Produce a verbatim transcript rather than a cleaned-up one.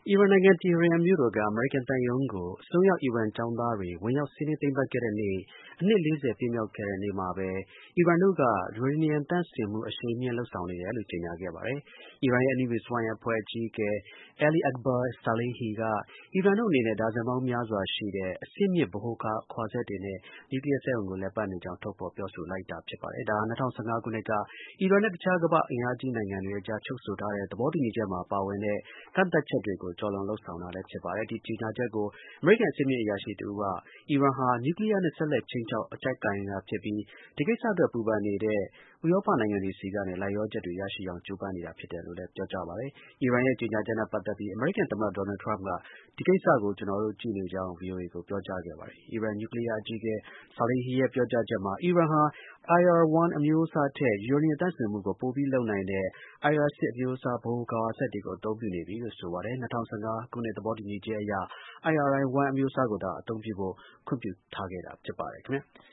အီရန်နိုင်ငံ တီဟီရန်မြို့တော်က အမေရိကန်သံရုံးကို အစွန်းရောက် အီရန်ကျောင်းသားတွေ ဝင်ရောက်စီးနင်း သိမ်းပိုက်ခဲ့တဲ့နေ့ အနှစ် ၄၀ ပြည့်မြောက်တဲ့နေ့မှာပဲ အီရန်တို့က ယူရေနီယံ သန့်စင်မှု အရှိန်မြှင့် လုပ်ဆောင်နေတယ်လို့ ကြေညာခဲ့ပါတယ်။ အီရန်ရဲ့ အဏုမြူစွမ်းအင်အဖွဲ့ အကြီးအကဲ Ali Akbar Saleihi က အီရန်တို့အနေနဲ့ ဒါဇင်ပေါင်းများစွာရှိတဲ့ အဆင့်မြင့် ဗဟိုခွာစက်တွေနဲ့ နျူးကလီးယား စက်ရုံကို လည်ပတ်နေကြောင်း ထုတ်ဖော် ပြောဆိုလိုက်တာ ဖြစ်ပါတယ်။ ဒါဟာ ၂၀၁၅ ခုနှစ်က အီရန်နဲ့ တစ်ခြား ကမ္ဘာ့ အင်အားကြီးနိုင်ငံတွေအကြား ချုပ်ဆိုထားတဲ့ သဘောတူညီချက်မှာ ပါဝင်တဲ့ ကန့်သတ်ချက်တွေကို ကျော်လွန် လုပ်ဆောင်တာလည်း ဖြစ်ပါတယ်။ ဒီကြေညာချက်ကို အမေရိကန် အဆင့်မြင့် အရာရှိတစ်ဦးက အီရန်ဟာ နျူးကလီးယားနဲ့ ဆက်လက် ခြိမ်းခြောက် အကျပ်ကိုင်နေတာဖြစ်ပြီး ဒီကိစ္စအတွက် ပူပန်နေတဲ့ ဥရောပနိုင်ငံတွေဆီကနေ လိုက်လျောချက်တွေ ရရှိအောင် ကြိုးပမ်းနေတာ ဖြစ်တယ်လို့လည်း ပြောကြားပါတယ်။ အီရန်ရဲ့ ကြေညာချက်နဲ့ ပတ်သက်ပြီး အမေရိကန် သမ္မတ ဒေါ်နယ်ထရမ့်က ဒီကိစ္စကို ကျွန်တော်တို့ ကြည့်နေကြောင်း ဗွီအိုအေကို ပြောကြားခဲ့ပါတယ်။ အီရန် နျူးကလီးယား အကြီးအကဲ Salehi ရဲ့ ပြောကြားချက်မှာ အီရန်ဟာ အိုင်အာ ၁ အမျိုးအစားထက် ယူရေနီယံ သန့်စင်မှုကို ပိုပြီး လုပ်နိုင်တဲ့ အိုင်အာ ၆ အမျိုးအစား ဗဟိုခွာစက်တွေကို အသုံးပြုနေပြီလို့ ဆိုပါတယ်။ ၂၀၁၅ ခုနှစ် သဘောတူညီချက်အရ အိုင်အာ ၁ အမျိုးအစားကိုသာ အသုံးပြုဖို့ ခွင့်ပြုထားခဲ့တာ ဖြစ်ပါတယ် ခင်ဗျား။